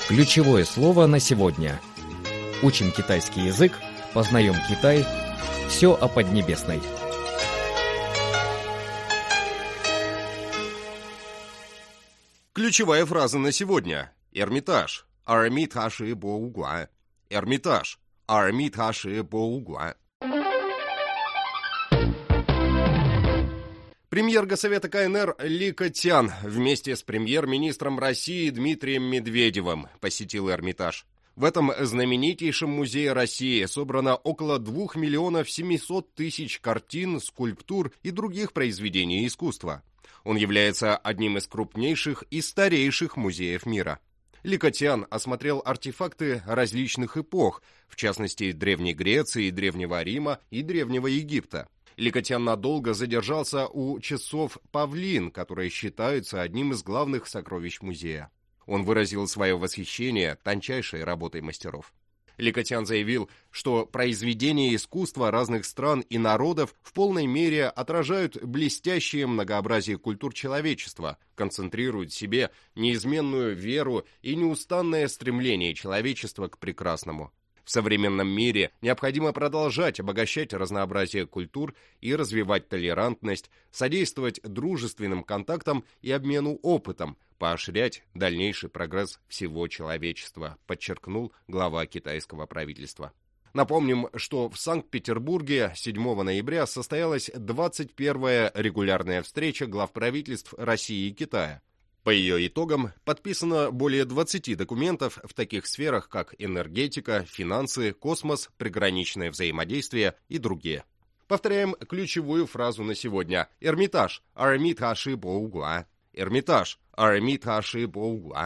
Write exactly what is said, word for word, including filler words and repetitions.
Ключевое слово на сегодня. Учим китайский язык, познаем Китай. Все о Поднебесной. Ключевая фраза на сегодня. Эрмитаж. Эрмитажи боугуан. Эрмитаж. Эрмитажи боугуан. Премьер Госсовета КНР Ли Кэтян вместе с премьер-министром России Дмитрием Медведевым посетил Эрмитаж. В этом знаменитейшем музее России собрано около двух миллионов семисот тысяч картин, скульптур и других произведений искусства. Он является одним из крупнейших и старейших музеев мира. Ли Кэтян осмотрел артефакты различных эпох, в частности Древней Греции, Древнего Рима и Древнего Египта. Ли Кэтян надолго задержался у часов павлин, которые считаются одним из главных сокровищ музея. Он выразил свое восхищение тончайшей работой мастеров. Ли Кэтян заявил, что произведения искусства разных стран и народов в полной мере отражают блестящее многообразие культур человечества, концентрируют в себе неизменную веру и неустанное стремление человечества к прекрасному. В современном мире необходимо продолжать обогащать разнообразие культур и развивать толерантность, содействовать дружественным контактам и обмену опытом, поощрять дальнейший прогресс всего человечества, подчеркнул глава китайского правительства. Напомним, что в Санкт-Петербурге седьмого ноября состоялась двадцать первая регулярная встреча глав правительств России и Китая. По ее итогам подписано более двадцати документов в таких сферах, как энергетика, финансы, космос, приграничное взаимодействие и другие. Повторяем ключевую фразу на сегодня. Эрмитаж. Эрмитажи боугуан. Эрмитаж. Эрмитажи боугуан.